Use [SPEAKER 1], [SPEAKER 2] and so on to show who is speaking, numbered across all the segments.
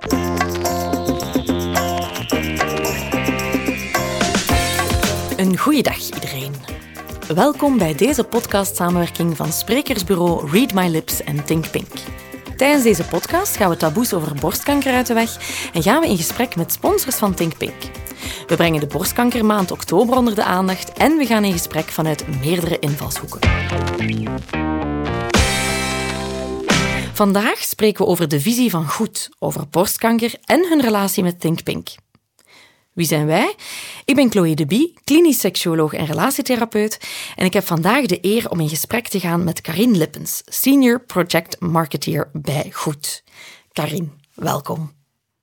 [SPEAKER 1] Een goeiedag iedereen. Welkom bij deze podcastsamenwerking van sprekersbureau Read My Lips en Think Pink. Tijdens deze podcast gaan we taboes over borstkanker uit de weg en gaan we in gesprek met sponsors van Think Pink. We brengen de borstkankermaand oktober onder de aandacht en we gaan in gesprek vanuit meerdere invalshoeken. Vandaag spreken we over de visie van Goed, over borstkanker en hun relatie met Think Pink. Wie zijn wij? Ik ben Chloe de Bie, klinisch seksuoloog en relatietherapeut en ik heb vandaag de eer om in gesprek te gaan met Karin Lippens, Senior Project Marketeer bij Goed. Karin, welkom.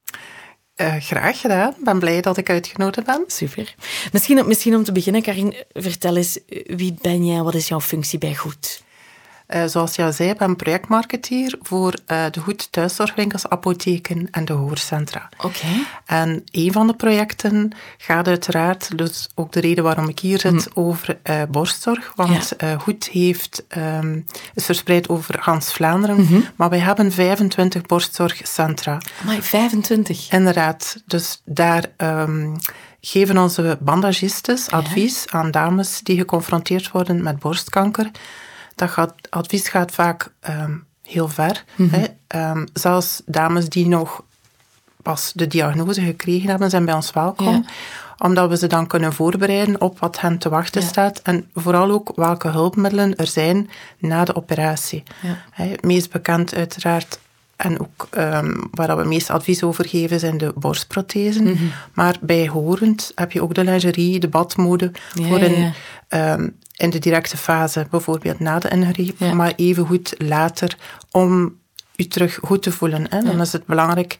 [SPEAKER 2] Graag gedaan. Ik ben blij dat ik uitgenodigd ben.
[SPEAKER 1] Super. Misschien om te beginnen, Karin, vertel eens, wie ben jij en wat is jouw functie bij Goed?
[SPEAKER 2] Zoals je al zei, ik ben projectmarketeer voor de Goed thuiszorgwinkels, apotheken en de hoorcentra.
[SPEAKER 1] Oké.
[SPEAKER 2] En een van de projecten gaat uiteraard, dus ook de reden waarom ik hier zit, over borstzorg. Want Goed is verspreid over gans Vlaanderen, maar wij hebben 25 borstzorgcentra.
[SPEAKER 1] Amai, 25?
[SPEAKER 2] Inderdaad. Dus daar geven onze bandagistes advies aan dames die geconfronteerd worden met borstkanker. Advies gaat vaak heel ver. Zelfs dames die nog pas de diagnose gekregen hebben, zijn bij ons welkom. Omdat we ze dan kunnen voorbereiden op wat hen te wachten staat. En vooral ook welke hulpmiddelen er zijn na de operatie. Het meest bekend uiteraard, en ook waar we meest advies over geven, zijn de borstprothesen. Maar bijhorend heb je ook de lingerie, de badmode, voor in de directe fase, bijvoorbeeld na de ingreep, maar even goed later, om je terug goed te voelen. Hè. Dan is het belangrijk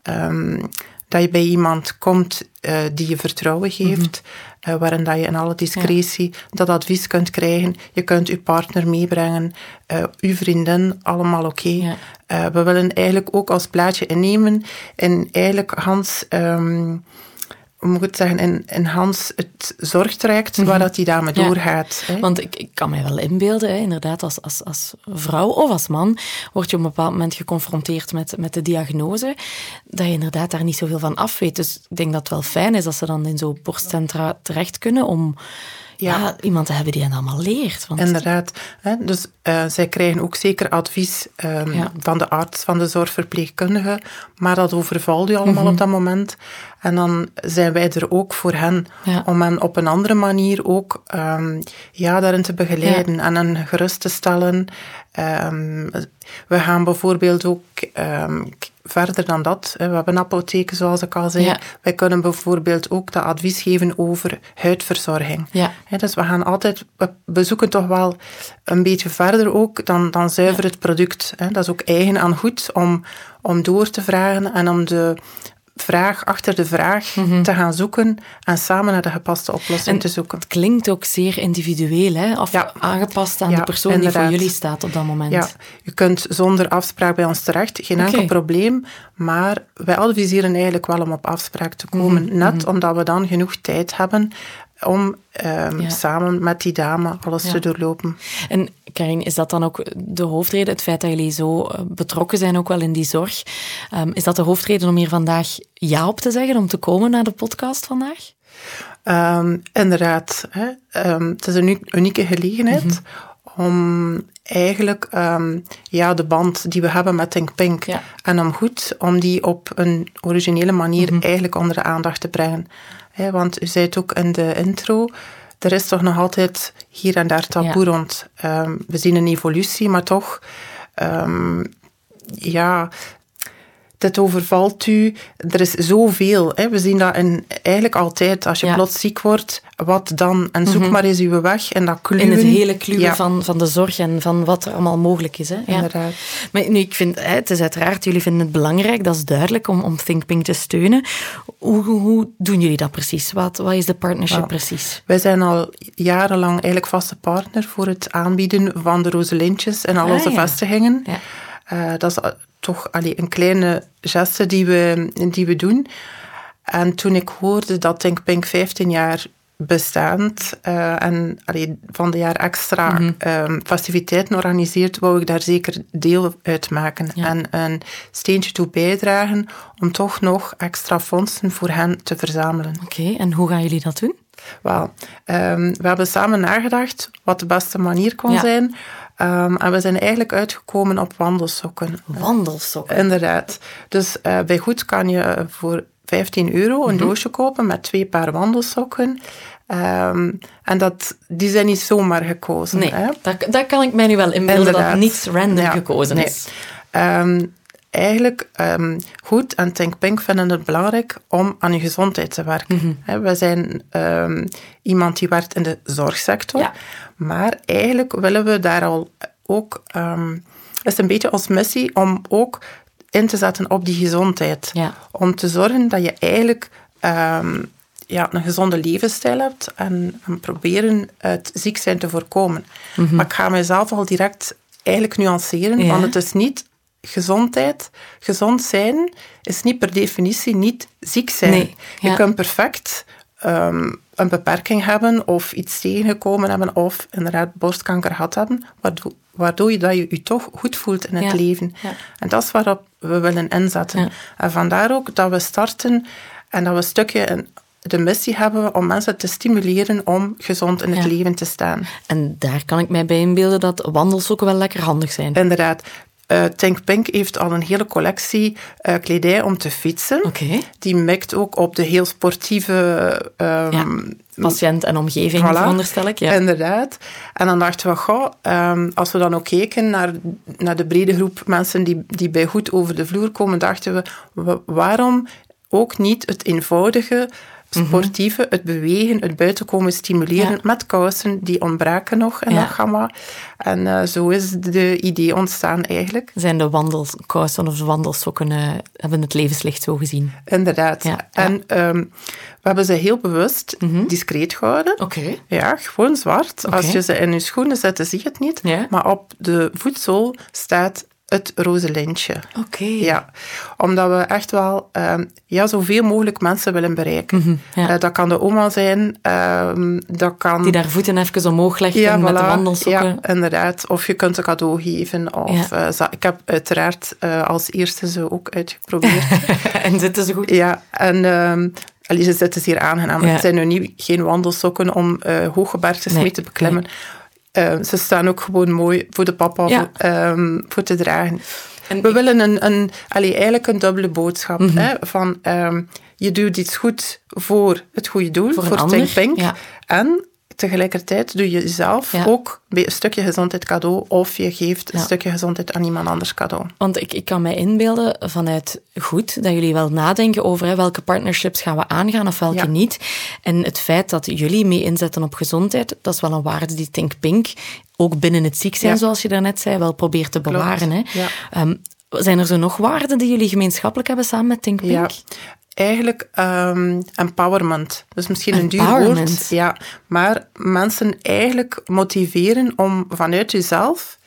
[SPEAKER 2] dat je bij iemand komt die je vertrouwen geeft, waarin dat je in alle discretie dat advies kunt krijgen. Je kunt je partner meebrengen, uw vriendin, allemaal oké. We willen eigenlijk ook als plaatje innemen en eigenlijk Hans... hoe moet ik het zeggen, in Hans het zorgtraject waar dat die dame doorgaat. Hè.
[SPEAKER 1] Want ik kan mij wel inbeelden, hè, inderdaad, als vrouw of als man word je op een bepaald moment geconfronteerd met de diagnose, dat je inderdaad daar niet zoveel van af weet. Dus ik denk dat het wel fijn is dat ze dan in zo'n borstcentra terecht kunnen om iemand te hebben die hen allemaal leert. Want...
[SPEAKER 2] Inderdaad. Hè. Dus zij krijgen ook zeker advies van de arts, van de zorgverpleegkundige, maar dat overvalt u allemaal op dat moment. En dan zijn wij er ook voor hen, om hen op een andere manier ook daarin te begeleiden en hen gerust te stellen. We gaan bijvoorbeeld ook verder dan dat. We hebben apotheken, zoals ik al zei. Wij kunnen bijvoorbeeld ook dat advies geven over huidverzorging. Dus we gaan altijd... We zoeken toch wel een beetje verder ook dan zuiver het product. Dat is ook eigen aan Goed om door te vragen en om de vraag achter de vraag te gaan zoeken en samen naar de gepaste oplossing te zoeken.
[SPEAKER 1] Het klinkt ook zeer individueel, hè? Of aangepast aan de persoon inderdaad. Die voor jullie staat op dat moment.
[SPEAKER 2] Ja, je kunt zonder afspraak bij ons terecht, geen enkel probleem, maar wij adviseren eigenlijk wel om op afspraak te komen, net omdat we dan genoeg tijd hebben om samen met die dame alles te doorlopen.
[SPEAKER 1] En Karin, is dat dan ook de hoofdreden, het feit dat jullie zo betrokken zijn ook wel in die zorg, is dat de hoofdreden om hier vandaag ja op te zeggen, om te komen naar de podcast vandaag?
[SPEAKER 2] Inderdaad. Het is een unieke gelegenheid om eigenlijk de band die we hebben met Think Pink en om Goed, om die op een originele manier eigenlijk onder de aandacht te brengen. Want u zei het ook in de intro, er is toch nog altijd hier en daar taboe rond. We zien een evolutie, maar toch, dit overvalt u. Er is zoveel. We zien dat eigenlijk altijd, als je plots ziek wordt, wat dan? En zoek maar eens uw weg en dat kluwen.
[SPEAKER 1] In het hele kluwen van de zorg en van wat er allemaal mogelijk is. Hè?
[SPEAKER 2] Inderdaad.
[SPEAKER 1] Maar nu, ik vind, het is uiteraard, jullie vinden het belangrijk, dat is duidelijk, om Think Pink te steunen. Hoe doen jullie dat precies? Wat is de partnership precies?
[SPEAKER 2] Wij zijn al jarenlang eigenlijk vaste partner voor het aanbieden van de rozelintjes en al onze vestigingen. Dat is toch een kleine geste die we doen. En toen ik hoorde dat Think Pink 15 jaar bestaand en van de jaar extra festiviteiten organiseert, wou ik daar zeker deel uit maken en een steentje toe bijdragen om toch nog extra fondsen voor hen te verzamelen.
[SPEAKER 1] Oké, en hoe gaan jullie dat doen?
[SPEAKER 2] Wel, we hebben samen nagedacht wat de beste manier kon zijn. En we zijn eigenlijk uitgekomen op wandelsokken.
[SPEAKER 1] Wandelsokken?
[SPEAKER 2] Inderdaad. Dus bij Goed kan je voor €15 een doosje kopen met 2 paar wandelsokken. En die zijn niet zomaar gekozen.
[SPEAKER 1] Nee,
[SPEAKER 2] hè?
[SPEAKER 1] Dat kan ik mij nu wel inbeelden, dat niets random gekozen is.
[SPEAKER 2] Eigenlijk Goed en Think Pink vinden het belangrijk om aan je gezondheid te werken. We zijn iemand die werkt in de zorgsector, maar eigenlijk willen we daar al ook... het is een beetje onze missie om ook in te zetten op die gezondheid. Ja. Om te zorgen dat je eigenlijk een gezonde levensstijl hebt en proberen het ziek zijn te voorkomen. Maar ik ga mezelf al direct eigenlijk nuanceren, want het is niet gezondheid. Gezond zijn is niet per definitie niet ziek zijn. Nee, je kunt perfect een beperking hebben of iets tegengekomen hebben of inderdaad borstkanker gehad hebben, waardoor je je toch goed voelt in het leven. Ja. En dat is waarop we willen inzetten. Ja. En vandaar ook dat we starten en dat we een stukje de missie hebben om mensen te stimuleren om gezond in het leven te staan.
[SPEAKER 1] En daar kan ik mij bij inbeelden dat wandelsokken wel lekker handig zijn.
[SPEAKER 2] Inderdaad. Think Pink heeft al een hele collectie kledij om te fietsen. Okay. Die mikt ook op de heel sportieve...
[SPEAKER 1] patiënt en omgeving, veronderstel ik. Ja.
[SPEAKER 2] Inderdaad. En dan dachten we, als we dan ook keken naar de brede groep mensen die bij Goed over de vloer komen, dachten we, waarom ook niet het eenvoudige, sportieve, het bewegen, het buitenkomen stimuleren met kousen, die ontbraken nog in dat gamma. En zo is de idee ontstaan eigenlijk.
[SPEAKER 1] Zijn de wandelkousen of de wandelsokken hebben het levenslicht zo gezien?
[SPEAKER 2] Inderdaad. Ja. En we hebben ze heel bewust discreet gehouden.
[SPEAKER 1] Okay.
[SPEAKER 2] Ja, gewoon zwart. Okay. Als je ze in je schoenen zet, zie je het niet. Ja. Maar op de voetzool staat het roze lintje.
[SPEAKER 1] Oké.
[SPEAKER 2] Ja, omdat we echt wel zoveel mogelijk mensen willen bereiken. Dat kan de oma zijn, dat kan...
[SPEAKER 1] Die daar voeten even omhoog legt met de wandelsokken.
[SPEAKER 2] Ja, inderdaad. Of je kunt een cadeau geven. Of, ik heb uiteraard als eerste ze ook uitgeprobeerd.
[SPEAKER 1] En zitten ze goed?
[SPEAKER 2] Ja, en... ze zitten zeer aangenaam. Het zijn nu geen wandelsokken om hooggebergtes mee te beklimmen. Nee. Ze staan ook gewoon mooi voor de papa voor te dragen. En we willen eigenlijk een dubbele boodschap. Van, je doet iets goed voor het goede doel, voor Think Pink. Ja. En tegelijkertijd doe je jezelf ook een stukje gezondheid cadeau of je geeft een stukje gezondheid aan iemand anders cadeau.
[SPEAKER 1] Want ik kan mij inbeelden vanuit Goed dat jullie wel nadenken over welke partnerships gaan we aangaan of welke niet. En het feit dat jullie mee inzetten op gezondheid, dat is wel een waarde die Think Pink ook binnen het ziek zijn, zoals je daarnet zei, wel probeert te bewaren. Hè? Ja. Zijn er zo nog waarden die jullie gemeenschappelijk hebben samen met Think Pink?
[SPEAKER 2] Ja. Eigenlijk empowerment. Dus misschien een duur woord. Ja, maar mensen eigenlijk motiveren om vanuit jezelf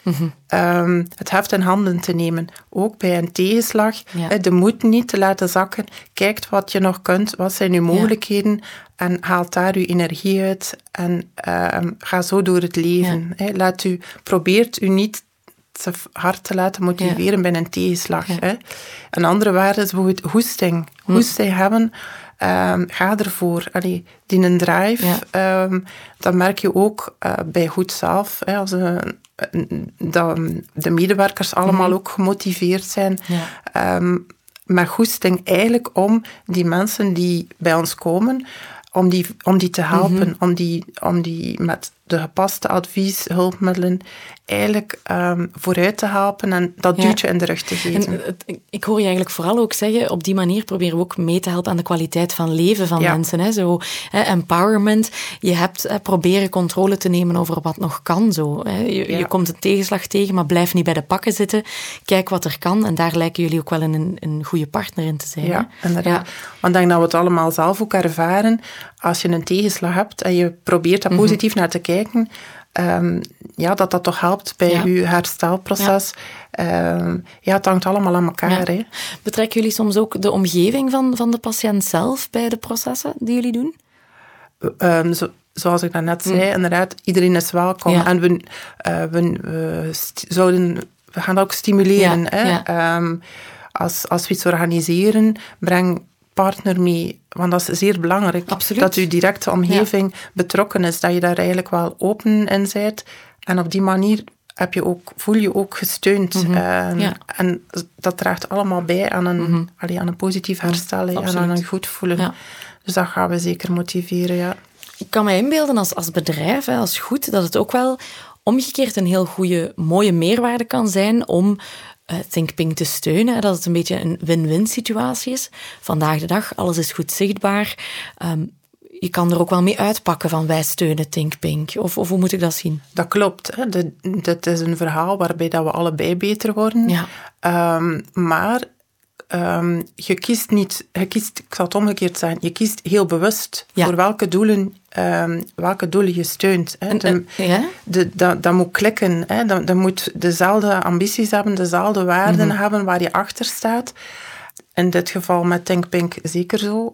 [SPEAKER 2] het heft in handen te nemen. Ook bij een tegenslag. De moed niet te laten zakken. Kijk wat je nog kunt. Wat zijn uw mogelijkheden? En haal daar uw energie uit. En ga zo door het leven. Probeert u niet te hard te laten motiveren bij een tegenslag. Ja. Een andere waarde is bijvoorbeeld hoesting. Hoesting hebben, ga ervoor. Die een drive, dat merk je ook bij Goed zelf. Als de medewerkers allemaal ook gemotiveerd zijn. Ja. Met hoesting eigenlijk om die mensen die bij ons komen, om die te helpen, om die met de gepaste advies, hulpmiddelen eigenlijk vooruit te helpen en dat duwtje in de rug te geven.
[SPEAKER 1] En ik hoor je eigenlijk vooral ook zeggen, op die manier proberen we ook mee te helpen aan de kwaliteit van leven van mensen. Hè? Zo, empowerment. Je hebt proberen controle te nemen over wat nog kan. Zo, hè? Je komt een tegenslag tegen, maar blijf niet bij de pakken zitten. Kijk wat er kan. En daar lijken jullie ook wel een goede partner in te zijn.
[SPEAKER 2] Ja, inderdaad. Want ik denk dat we het allemaal zelf ook ervaren. Als je een tegenslag hebt en je probeert daar positief naar te kijken, dat toch helpt bij je herstelproces. Het hangt allemaal aan elkaar. Hè.
[SPEAKER 1] Betrekken jullie soms ook de omgeving van de patiënt zelf bij de processen die jullie doen?
[SPEAKER 2] zoals ik daarnet zei, inderdaad, iedereen is welkom.
[SPEAKER 1] Ja.
[SPEAKER 2] En we gaan dat ook stimuleren.
[SPEAKER 1] Ja,
[SPEAKER 2] Hè?
[SPEAKER 1] ja.
[SPEAKER 2] Als we iets organiseren, breng partner mee. Want dat is zeer belangrijk.
[SPEAKER 1] Absoluut.
[SPEAKER 2] Dat uw directe omgeving betrokken is. Dat je daar eigenlijk wel open in bent. En op die manier voel je ook gesteund.
[SPEAKER 1] Ja.
[SPEAKER 2] En dat draagt allemaal bij aan een positief herstel en aan een goed voelen.
[SPEAKER 1] Ja.
[SPEAKER 2] Dus dat gaan we zeker motiveren, ja.
[SPEAKER 1] Ik kan me inbeelden als bedrijf, als goed, dat het ook wel omgekeerd een heel goede, mooie meerwaarde kan zijn om Think Pink te steunen. Dat het een beetje een win-win situatie is. Vandaag de dag, alles is goed zichtbaar. Je kan er ook wel mee uitpakken van wij steunen Think Pink. Of hoe moet ik dat zien?
[SPEAKER 2] Dat klopt. Hè. Dit is een verhaal waarbij dat we allebei beter worden.
[SPEAKER 1] Ja.
[SPEAKER 2] Maar je kiest niet... ik zal het omgekeerd zijn. Je kiest heel bewust voor welke doelen je steunt. Hè. Dat moet klikken. Hè. Dat moet dezelfde ambities hebben, dezelfde waarden hebben waar je achter staat. In dit geval met Think Pink zeker zo.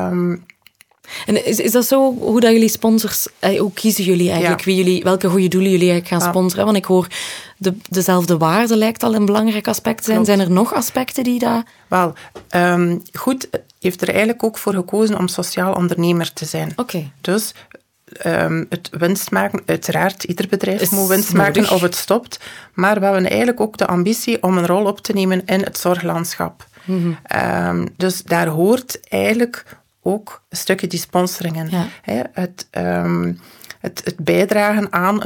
[SPEAKER 1] En is dat zo hoe dat jullie sponsors... hoe kiezen jullie eigenlijk welke goede doelen jullie eigenlijk gaan sponsoren? Want ik hoor dezelfde waarde lijkt al een belangrijk aspect te zijn.
[SPEAKER 2] Klopt.
[SPEAKER 1] Zijn er nog aspecten die dat...
[SPEAKER 2] Wel, Goed heeft er eigenlijk ook voor gekozen om sociaal ondernemer te zijn.
[SPEAKER 1] Oké.
[SPEAKER 2] Dus het winst maken, uiteraard, ieder bedrijf
[SPEAKER 1] Is
[SPEAKER 2] moet winst
[SPEAKER 1] nodig.
[SPEAKER 2] maken of het stopt. Maar we hebben eigenlijk ook de ambitie om een rol op te nemen in het zorglandschap. Dus daar hoort eigenlijk ook een stukje die sponsoring in.
[SPEAKER 1] Ja.
[SPEAKER 2] Hè, het bijdragen aan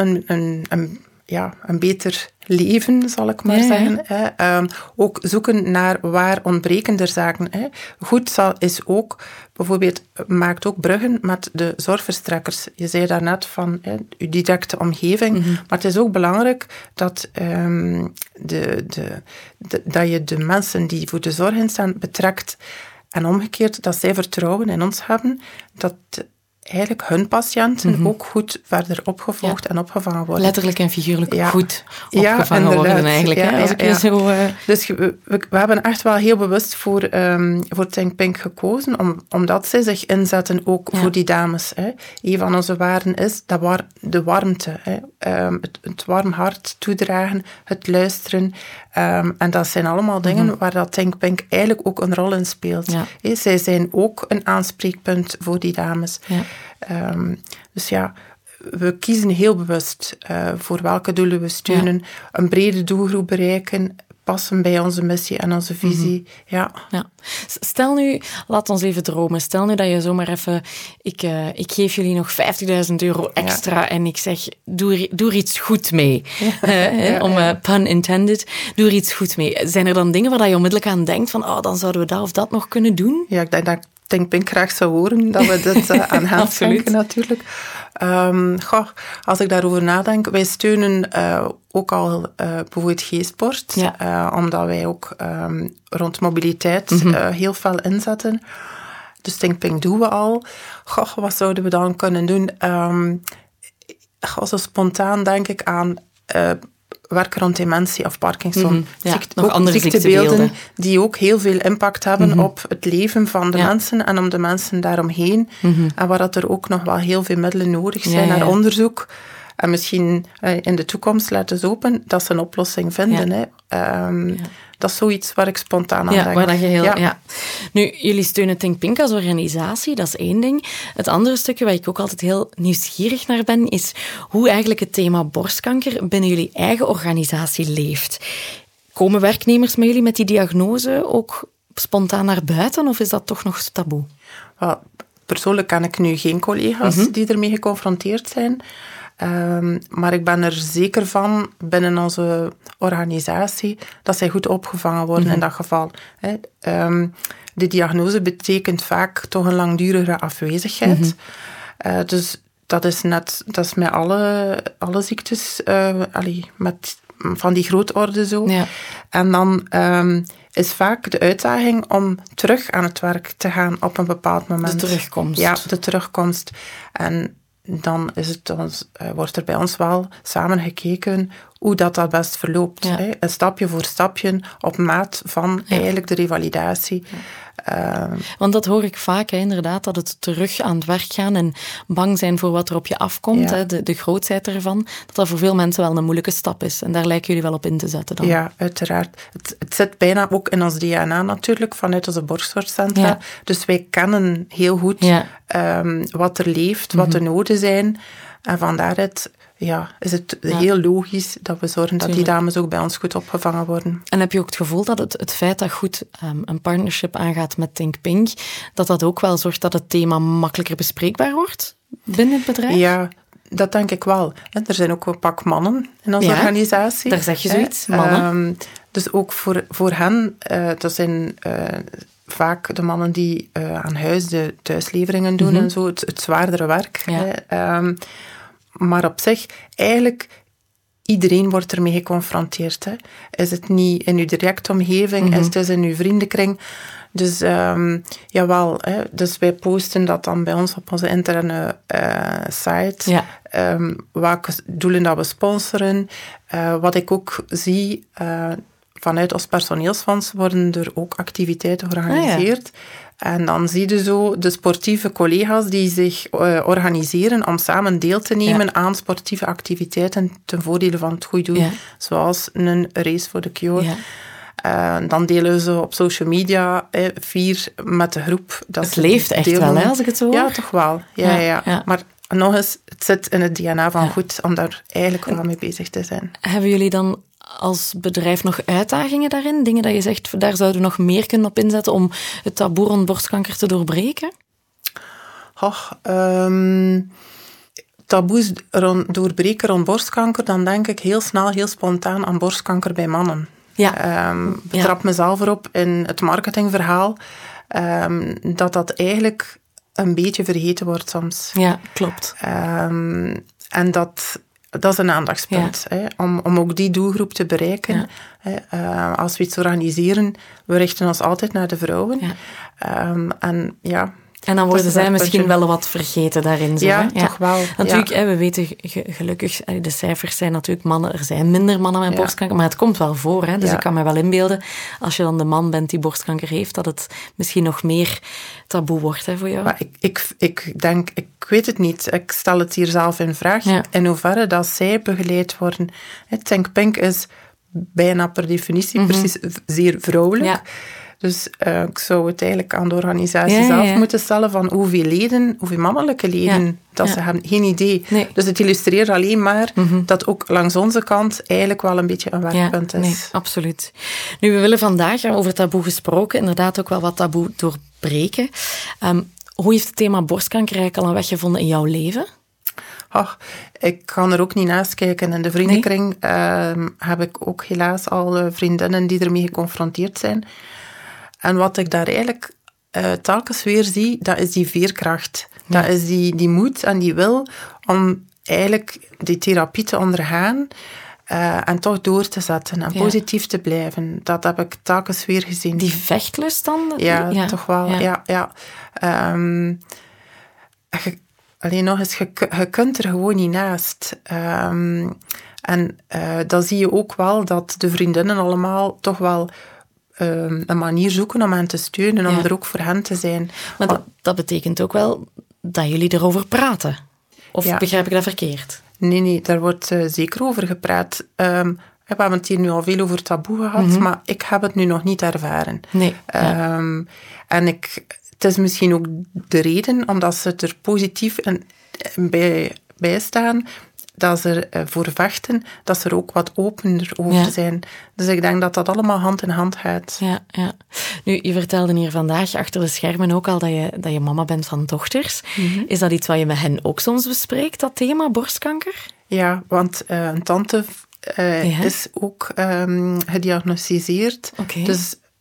[SPEAKER 2] een beter leven, zal ik maar zeggen. Hè. Ook zoeken naar waar ontbrekende zaken. Hè. Goed is ook, bijvoorbeeld, maakt ook bruggen met de zorgverstrekkers. Je zei daarnet van je directe omgeving, maar het is ook belangrijk dat, dat je de mensen die voor de zorg instaan betrekt en omgekeerd, dat zij vertrouwen in ons hebben, dat eigenlijk hun patiënten ook goed verder opgevolgd en opgevangen worden.
[SPEAKER 1] Letterlijk en figuurlijk goed opgevangen
[SPEAKER 2] inderdaad.
[SPEAKER 1] worden eigenlijk. Zo,
[SPEAKER 2] Dus we hebben echt wel heel bewust voor Think Pink gekozen, omdat zij zich inzetten ook voor die dames. Hè. Een van onze waarden is de warmte. Hè. Het warm hart toedragen, het luisteren. En dat zijn allemaal dingen waar dat Think Pink eigenlijk ook een rol in speelt. Ja. Zij zijn ook een aanspreekpunt voor die dames. Ja. Dus ja, we kiezen heel bewust voor welke doelen we steunen. Een brede doelgroep bereiken, passen bij onze missie en onze visie. Ja.
[SPEAKER 1] Stel nu, laat ons even dromen. Stel nu dat je zomaar even... Ik geef jullie nog €50.000 extra en ik zeg, doe er iets goed mee. Pun intended. Doe er iets goed mee. Zijn er dan dingen waar je onmiddellijk aan denkt van, dan zouden we dat of dat nog kunnen doen?
[SPEAKER 2] Ja, ik denk dat Think Pink graag zou horen dat we dit aan hen schenken natuurlijk. Als ik daarover nadenk, wij steunen ook al bijvoorbeeld G-sport, omdat wij ook rond mobiliteit heel fel inzetten. Dus Think Pink doen we al. Wat zouden we dan kunnen doen? Zo spontaan denk ik aan werken rond dementie of Parkinson.
[SPEAKER 1] Nog andere ziektebeelden
[SPEAKER 2] die ook heel veel impact hebben op het leven van de mensen en om de mensen daaromheen. En waar dat er ook nog wel heel veel middelen nodig zijn naar onderzoek. En misschien in de toekomst laten ze open dat ze een oplossing vinden. Dat is zoiets waar ik spontaan aan denk.
[SPEAKER 1] Waar dat je Nu, jullie steunen Think Pink als organisatie, dat is één ding. Het andere stukje waar ik ook altijd heel nieuwsgierig naar ben, is hoe eigenlijk het thema borstkanker binnen jullie eigen organisatie leeft. Komen werknemers met jullie met die diagnose ook spontaan naar buiten, of is dat toch nog taboe?
[SPEAKER 2] Persoonlijk ken ik nu geen collega's die ermee geconfronteerd zijn. Maar ik ben er zeker van, binnen onze organisatie, dat zij goed opgevangen worden in dat geval. De diagnose betekent vaak toch een langdurige afwezigheid. Dus dat is met alle ziektes, van die grootorde zo. Ja. En dan is vaak de uitdaging om terug aan het werk te gaan op een bepaald moment.
[SPEAKER 1] De terugkomst.
[SPEAKER 2] Ja, de terugkomst. En dan wordt er bij ons wel samen gekeken hoe dat best verloopt.
[SPEAKER 1] Ja.
[SPEAKER 2] Hè. Een stapje voor stapje, op maat van eigenlijk de revalidatie.
[SPEAKER 1] Want dat hoor ik vaak, hè, inderdaad, dat het terug aan het werk gaan en bang zijn voor wat er op je afkomt, hè, de grootheid ervan, dat voor veel mensen wel een moeilijke stap is. En daar lijken jullie wel op in te zetten dan.
[SPEAKER 2] Ja, uiteraard. Het zit bijna ook in ons DNA natuurlijk, vanuit onze borstzorgcentra.
[SPEAKER 1] Ja.
[SPEAKER 2] Dus wij kennen heel goed wat er leeft, wat de noden zijn. En van daaruit is het heel logisch dat we zorgen dat die dames ook bij ons goed opgevangen worden.
[SPEAKER 1] En heb je ook het gevoel dat het feit dat goed een partnership aangaat met Think Pink, dat ook wel zorgt dat het thema makkelijker bespreekbaar wordt binnen het bedrijf?
[SPEAKER 2] Ja, dat denk ik wel. Er zijn ook een pak mannen in onze organisatie.
[SPEAKER 1] Daar zeg je zoiets, mannen.
[SPEAKER 2] Dus ook voor hen, dat zijn vaak de mannen die aan huis de thuisleveringen doen en zo, het zwaardere werk.
[SPEAKER 1] Ja.
[SPEAKER 2] Maar op zich, eigenlijk, iedereen wordt ermee geconfronteerd. Hè. Is het niet in uw directe omgeving, is het in uw vriendenkring. Dus jawel, hè. Dus wij posten dat dan bij ons op onze interne site. Ja. Welke doelen dat we sponsoren. Wat ik ook zie, vanuit ons personeelsfonds worden er ook activiteiten georganiseerd. En dan zie je zo de sportieve collega's die zich organiseren om samen deel te nemen aan sportieve activiteiten ten voordele van het goede doel. Ja. Zoals een race voor de cure. Ja. Dan delen ze op social media 4 met de groep. Dat
[SPEAKER 1] het leeft echt wel, hè, als ik het zo hoor.
[SPEAKER 2] Ja, toch wel. Ja. Maar nog eens, het zit in het DNA van goed om daar eigenlijk wel mee bezig te zijn.
[SPEAKER 1] Hebben jullie dan als bedrijf nog uitdagingen daarin? Dingen dat je zegt, daar zouden we nog meer kunnen op inzetten om het taboe rond borstkanker te doorbreken?
[SPEAKER 2] Taboes doorbreken rond borstkanker, dan denk ik heel snel, heel spontaan aan borstkanker bij mannen. Ja. Betrap mezelf erop in het marketingverhaal dat eigenlijk een beetje vergeten wordt soms.
[SPEAKER 1] Ja, klopt.
[SPEAKER 2] En dat is een aandachtspunt, hè, om ook die doelgroep te bereiken. Ja. Als we iets organiseren, we richten ons altijd naar de vrouwen. Ja.
[SPEAKER 1] En dan worden zij misschien wel wat vergeten daarin. Zo,
[SPEAKER 2] ja,
[SPEAKER 1] hè?
[SPEAKER 2] Toch wel.
[SPEAKER 1] Natuurlijk, we weten gelukkig, de cijfers zijn natuurlijk mannen. Er zijn minder mannen met borstkanker, maar het komt wel voor. Hè? Dus ik kan me wel inbeelden, als je dan de man bent die borstkanker heeft, dat het misschien nog meer taboe wordt, hè, voor jou.
[SPEAKER 2] Maar ik denk, ik weet het niet. Ik stel het hier zelf in vraag. Ja. In hoeverre dat zij begeleid worden. Think Pink is bijna per definitie precies zeer vrouwelijk. Ja. Dus ik zou het eigenlijk aan de organisatie zelf moeten stellen van hoeveel mannelijke leden dat ze hebben. Geen idee. Nee. Dus het illustreert alleen maar dat ook langs onze kant eigenlijk wel een beetje een werkpunt is.
[SPEAKER 1] Nee, absoluut. Nu, we willen vandaag over taboe gesproken, inderdaad ook wel wat taboe doorbreken. Hoe heeft het thema borstkanker eigenlijk al een weg gevonden in jouw leven?
[SPEAKER 2] Ik kan er ook niet naast kijken. In de vriendenkring heb ik ook helaas al vriendinnen die ermee geconfronteerd zijn. En wat ik daar eigenlijk telkens weer zie, dat is die veerkracht. Ja. Dat is die moed en die wil om eigenlijk die therapie te ondergaan en toch door te zetten en positief te blijven. Dat heb ik telkens weer gezien.
[SPEAKER 1] Die vechtlust dan?
[SPEAKER 2] Ja, toch wel. Ja. Alleen nog eens, je kunt er gewoon niet naast. En dan zie je ook wel dat de vriendinnen allemaal toch wel een manier zoeken om hen te steunen, om er ook voor hen te zijn.
[SPEAKER 1] Maar dat betekent ook wel dat jullie erover praten. Of begrijp ik dat verkeerd?
[SPEAKER 2] Nee, daar wordt zeker over gepraat. We hebben het hier nu al veel over taboe gehad, maar ik heb het nu nog niet ervaren.
[SPEAKER 1] Nee.
[SPEAKER 2] En het is misschien ook de reden, omdat ze er positief bij staan, dat ze voor vechten, dat ze er ook wat opener over zijn. Dus ik denk dat dat allemaal hand in hand gaat.
[SPEAKER 1] Ja. Nu, je vertelde hier vandaag achter de schermen ook al dat je mama bent van dochters. Is dat iets wat je met hen ook soms bespreekt, dat thema borstkanker?
[SPEAKER 2] Ja, want een tante is ook gediagnosticeerd.
[SPEAKER 1] Okay.
[SPEAKER 2] Dus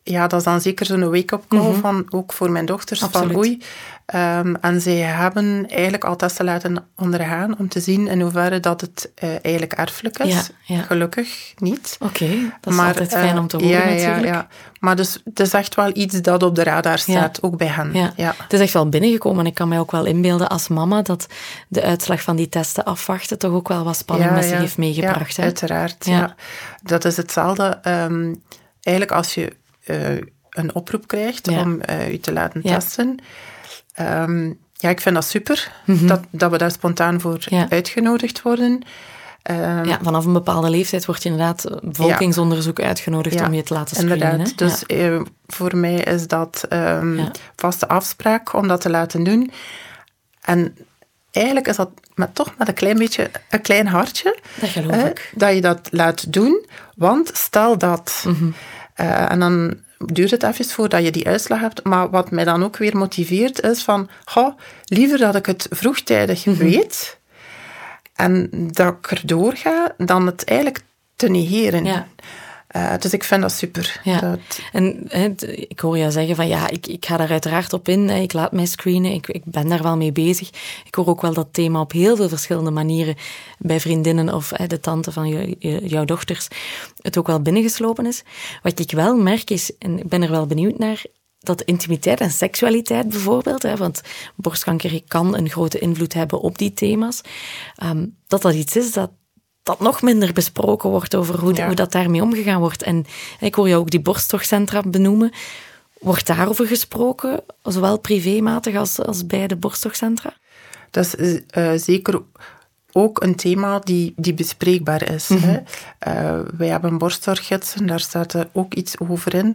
[SPEAKER 2] ja, dat is dan zeker zo'n wake-up call van, ook voor mijn dochters,
[SPEAKER 1] Absoluut.
[SPEAKER 2] van oei. En zij hebben eigenlijk al testen laten ondergaan om te zien in hoeverre dat het eigenlijk erfelijk is.
[SPEAKER 1] Ja.
[SPEAKER 2] Gelukkig niet.
[SPEAKER 1] Oké, dat is altijd fijn om te horen natuurlijk.
[SPEAKER 2] Ja. Maar dus, het is echt wel iets dat op de radar staat, ook bij hen.
[SPEAKER 1] Ja.
[SPEAKER 2] Ja.
[SPEAKER 1] Het is echt wel binnengekomen en ik kan mij ook wel inbeelden als mama dat de uitslag van die testen afwachten toch ook wel wat spanning met zich heeft meegebracht.
[SPEAKER 2] Ja,
[SPEAKER 1] hè?
[SPEAKER 2] uiteraard.
[SPEAKER 1] Ja.
[SPEAKER 2] Ja. Dat is hetzelfde. Eigenlijk als je een oproep krijgt om je te laten testen. Ja, ik vind dat super dat we daar spontaan voor uitgenodigd worden.
[SPEAKER 1] Vanaf een bepaalde leeftijd wordt je inderdaad bevolkingsonderzoek uitgenodigd om je te laten screenen.
[SPEAKER 2] Inderdaad. Dus voor mij is dat vaste afspraak om dat te laten doen. En eigenlijk is dat toch met een klein hartje.
[SPEAKER 1] Dat geloof ik.
[SPEAKER 2] Dat je dat laat doen. Want stel dat... en dan duurt het even voordat je die uitslag hebt. Maar wat mij dan ook weer motiveert is van... liever dat ik het vroegtijdig weet... en dat ik erdoor ga, dan het eigenlijk te negeren.
[SPEAKER 1] Ja.
[SPEAKER 2] Dus ik vind dat super.
[SPEAKER 1] Ja. En ik hoor jou zeggen van ik ga daar uiteraard op in. Ik laat mij screenen. Ik ben daar wel mee bezig. Ik hoor ook wel dat thema op heel veel verschillende manieren bij vriendinnen of de tante van jouw dochters het ook wel binnengeslopen is. Wat ik wel merk is, en ik ben er wel benieuwd naar, dat intimiteit en seksualiteit bijvoorbeeld, want borstkanker kan een grote invloed hebben op die thema's, dat iets is dat nog minder besproken wordt over hoe dat daarmee omgegaan wordt. En ik hoor jou ook die borstzorgcentra benoemen. Wordt daarover gesproken, zowel privématig als bij de borstzorgcentra?
[SPEAKER 2] Dat is zeker ook een thema die bespreekbaar is. Wij hebben borstzorggidsen, daar staat er ook iets over in.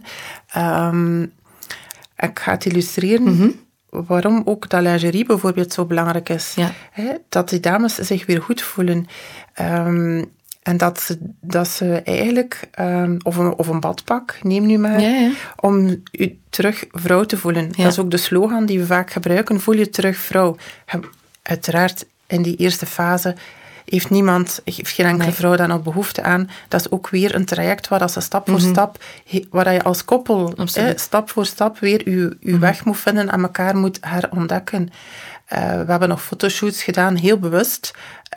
[SPEAKER 2] Ik ga het illustreren waarom ook dat lingerie bijvoorbeeld zo belangrijk is.
[SPEAKER 1] Ja.
[SPEAKER 2] Dat die dames zich weer goed voelen. En dat ze eigenlijk... of een badpak, neem nu maar. Om je terug vrouw te voelen. Dat is ook de slogan die we vaak gebruiken. Voel je terug vrouw. Uiteraard, in die eerste fase... heeft geen enkele vrouw daar nog behoefte aan. Dat is ook weer een traject waar ze stap voor stap, waar je als koppel stap voor stap weer je weg moet vinden en elkaar moet herontdekken. We hebben nog fotoshoots gedaan, heel bewust,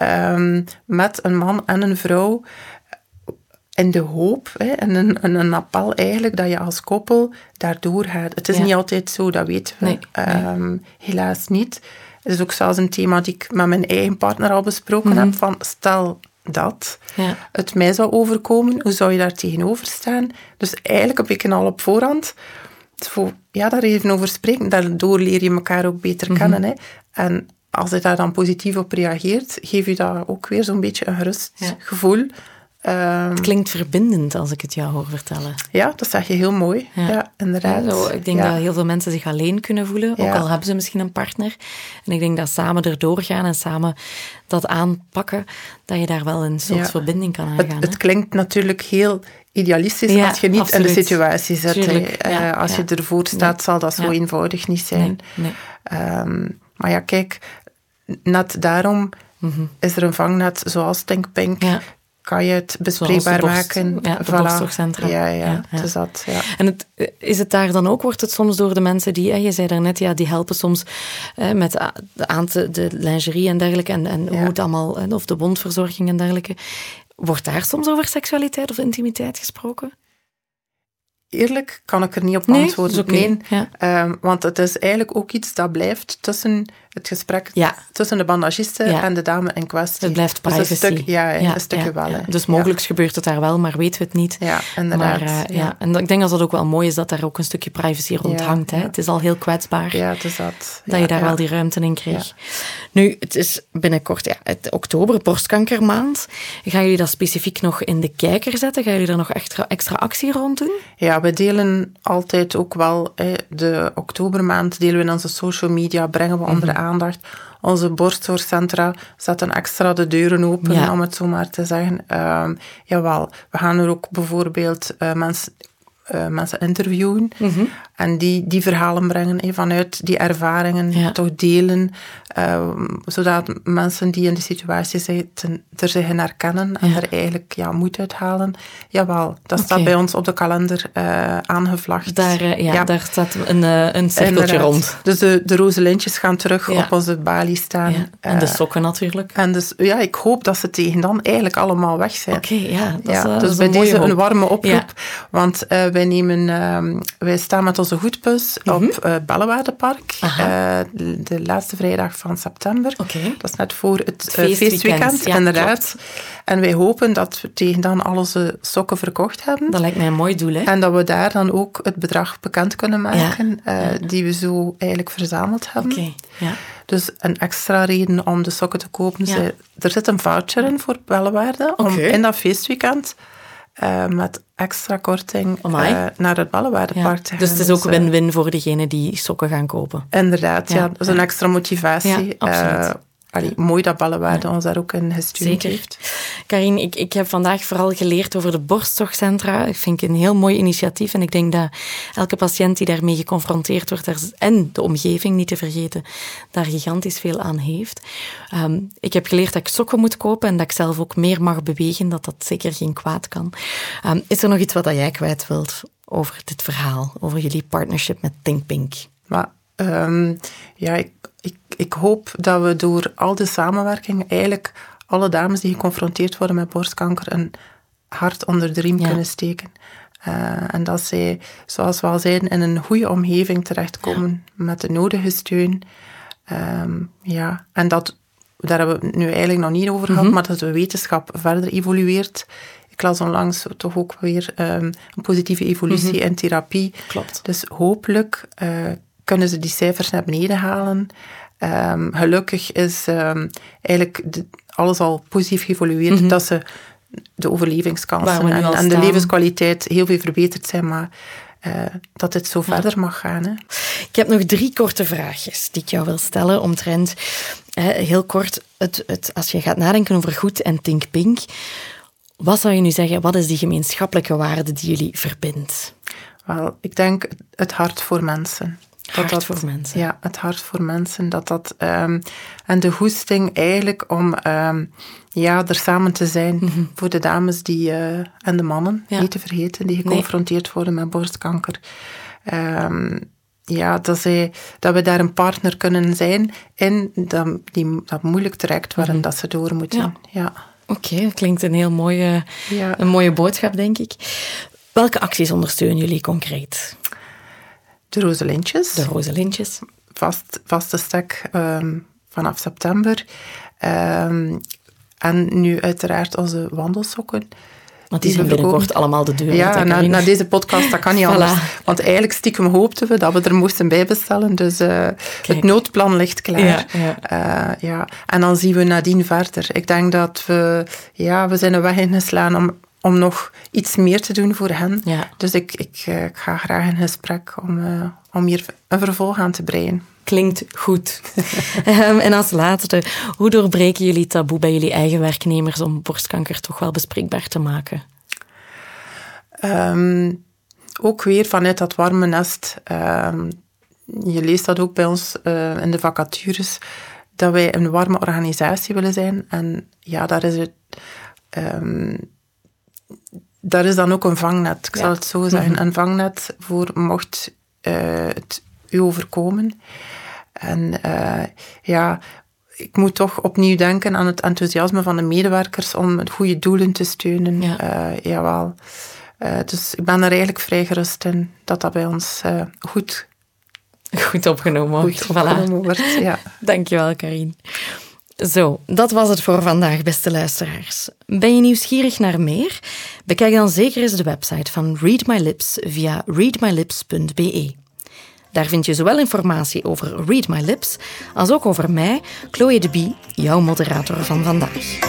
[SPEAKER 2] met een man en een vrouw, in de hoop, en een appel eigenlijk, dat je als koppel daardoor gaat. Het is niet altijd zo, dat weten we. Nee. Helaas niet. Het is ook zelfs een thema die ik met mijn eigen partner al besproken heb, van stel dat het mij zou overkomen, hoe zou je daar tegenover staan? Dus eigenlijk een beetje al op voorhand, daar even over spreken, daardoor leer je elkaar ook beter kennen. Hè. En als je daar dan positief op reageert, geeft je dat ook weer zo'n beetje een gerust gevoel.
[SPEAKER 1] Het klinkt verbindend als ik het jou hoor vertellen.
[SPEAKER 2] Ja, dat zeg je heel mooi. Ja, inderdaad.
[SPEAKER 1] Ja, ik denk dat heel veel mensen zich alleen kunnen voelen, ook al hebben ze misschien een partner. En ik denk dat samen erdoor gaan en samen dat aanpakken, dat je daar wel een soort verbinding kan aangaan.
[SPEAKER 2] Het klinkt natuurlijk heel idealistisch als je niet in de situatie zit. Als je ervoor staat, zal dat zo eenvoudig niet zijn.
[SPEAKER 1] Nee.
[SPEAKER 2] Maar ja, kijk, net daarom is er een vangnet zoals Think Pink. Kan je het bespreekbaar maken.
[SPEAKER 1] Ja, de borstzorgcentra.
[SPEAKER 2] Ja. Dus dat,
[SPEAKER 1] En is het daar dan ook, wordt het soms door de mensen die, je zei daarnet, die helpen soms met de lingerie en dergelijke, en hoe het allemaal, of de wondverzorging en dergelijke. Wordt daar soms over seksualiteit of intimiteit gesproken?
[SPEAKER 2] Eerlijk kan ik er niet op antwoorden.
[SPEAKER 1] Nee,
[SPEAKER 2] want het is eigenlijk ook iets dat blijft tussen het gesprek tussen de bandagiste en de dame in kwestie.
[SPEAKER 1] Het blijft privacy.
[SPEAKER 2] Dus een stukje wel. Hè.
[SPEAKER 1] Dus mogelijk gebeurt het daar wel, maar weten we het niet.
[SPEAKER 2] Ja, inderdaad.
[SPEAKER 1] Maar, en ik denk dat dat ook wel mooi is, dat daar ook een stukje privacy rond hangt. Hè. Het is al heel kwetsbaar.
[SPEAKER 2] Ja, het is dat.
[SPEAKER 1] Dat je daar wel die ruimte in kreeg. Ja. Nu, het is binnenkort het oktober, borstkankermaand. Gaan jullie dat specifiek nog in de kijker zetten? Gaan jullie daar nog extra actie rond doen?
[SPEAKER 2] Ja, we delen altijd ook wel de oktobermaand, delen we in onze social media, brengen we onder de aandacht. Onze borstzorgcentra zetten extra de deuren open, om het zo maar te zeggen. Jawel, we gaan er ook bijvoorbeeld mensen interviewen en die verhalen brengen, vanuit die ervaringen toch delen, zodat mensen die in de situatie zitten er zich in herkennen en er eigenlijk moed uithalen. Jawel, dat staat bij ons op de kalender aangevlacht.
[SPEAKER 1] Daar staat een cirkeltje rond.
[SPEAKER 2] Dus de roze lintjes gaan terug op onze balie staan.
[SPEAKER 1] Ja. En de sokken natuurlijk.
[SPEAKER 2] En dus, ik hoop dat ze tegen dan eigenlijk allemaal weg zijn.
[SPEAKER 1] Dat
[SPEAKER 2] dus
[SPEAKER 1] is
[SPEAKER 2] bij deze
[SPEAKER 1] hoop.
[SPEAKER 2] een warme oproep. Want wij staan met onze goedbus op Bellewaardepark. De laatste vrijdag van september. Dat is net voor het feestweekend, inderdaad. Klopt. En wij hopen dat we tegen dan al onze sokken verkocht hebben.
[SPEAKER 1] Dat lijkt mij een mooi doel, hè?
[SPEAKER 2] En dat we daar dan ook het bedrag bekend kunnen maken, die we zo eigenlijk verzameld hebben. Dus een extra reden om de sokken te kopen. Er zit een voucher in voor Bellewaarde, om in dat feestweekend met extra korting naar het Bellewaardepark te gaan.
[SPEAKER 1] Dus het is ook win-win voor degenen die sokken gaan kopen.
[SPEAKER 2] Inderdaad, dat is een extra motivatie.
[SPEAKER 1] Ja, absoluut.
[SPEAKER 2] Mooi dat Bellewaarde ons daar ook in gestuurd heeft.
[SPEAKER 1] Karin, ik heb vandaag vooral geleerd over de borstzorgcentra. Ik vind het een heel mooi initiatief en ik denk dat elke patiënt die daarmee geconfronteerd wordt, en de omgeving niet te vergeten, daar gigantisch veel aan heeft. Ik heb geleerd dat ik sokken moet kopen en dat ik zelf ook meer mag bewegen, dat zeker geen kwaad kan. Is er nog iets wat jij kwijt wilt over dit verhaal, over jullie partnership met Think Pink?
[SPEAKER 2] Maar, ik hoop dat we door al de samenwerking eigenlijk alle dames die geconfronteerd worden met borstkanker een hart onder de riem kunnen steken. En dat zij, zoals we al zeiden, in een goede omgeving terechtkomen met de nodige steun. En dat, daar hebben we het nu eigenlijk nog niet over gehad, maar dat de wetenschap verder evolueert. Ik las onlangs toch ook weer een positieve evolutie in therapie.
[SPEAKER 1] Klopt.
[SPEAKER 2] Dus hopelijk kunnen ze die cijfers naar beneden halen. Gelukkig is eigenlijk alles al positief geëvolueerd, dat ze de overlevingskansen en de levenskwaliteit heel veel verbeterd zijn, maar dat dit zo verder mag gaan. Hè.
[SPEAKER 1] Ik heb nog 3 korte vraagjes die ik jou wil stellen omtrent, heel kort, als je gaat nadenken over Goed en Think Pink, wat zou je nu zeggen, wat is die gemeenschappelijke waarde die jullie verbindt?
[SPEAKER 2] Wel, ik denk het hart voor mensen.
[SPEAKER 1] Voor mensen.
[SPEAKER 2] Ja, het hart voor mensen. En de goesting eigenlijk om er samen te zijn voor de dames en de mannen, niet te vergeten, die geconfronteerd worden met borstkanker. Dat we daar een partner kunnen zijn in dat moeilijk traject waarin dat ze door moeten. Ja.
[SPEAKER 1] Oké, dat klinkt een heel mooie boodschap, denk ik. Welke acties ondersteunen jullie concreet?
[SPEAKER 2] De roze lintjes.
[SPEAKER 1] De roze lintjes.
[SPEAKER 2] Vaste stek vanaf september. En nu uiteraard onze wandelsokken.
[SPEAKER 1] Want die zijn binnenkort allemaal de deur.
[SPEAKER 2] Ja, na deze podcast, dat kan niet anders. Want eigenlijk stiekem hoopten we dat we er moesten bijbestellen. Dus het noodplan ligt klaar. En dan zien we nadien verder. Ik denk dat we zijn een weg ingeslaan om nog iets meer te doen voor hen. Ja. Dus ik ga graag in gesprek om hier een vervolg aan te breien.
[SPEAKER 1] Klinkt goed. En als laatste, hoe doorbreken jullie taboe bij jullie eigen werknemers om borstkanker toch wel bespreekbaar te maken?
[SPEAKER 2] Ook weer vanuit dat warme nest. Je leest dat ook bij ons in de vacatures, dat wij een warme organisatie willen zijn. En daar is dan ook een vangnet. Ik zal het zo zeggen. Een vangnet voor mocht het u overkomen. En ik moet toch opnieuw denken aan het enthousiasme van de medewerkers om het goede doelen te steunen. Jawel. Dus ik ben er eigenlijk vrij gerust in dat bij ons goed
[SPEAKER 1] opgenomen wordt.
[SPEAKER 2] Ja.
[SPEAKER 1] Dankjewel, Karin. Zo, dat was het voor vandaag, beste luisteraars. Ben je nieuwsgierig naar meer? Bekijk dan zeker eens de website van Read My Lips via readmylips.be. Daar vind je zowel informatie over Read My Lips als ook over mij, Chloe de Bie, jouw moderator van vandaag.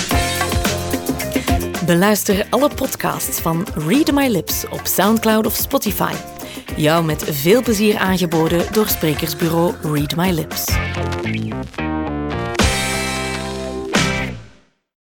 [SPEAKER 1] Beluister alle podcasts van Read My Lips op Soundcloud of Spotify. Jou met veel plezier aangeboden door sprekersbureau Read My Lips.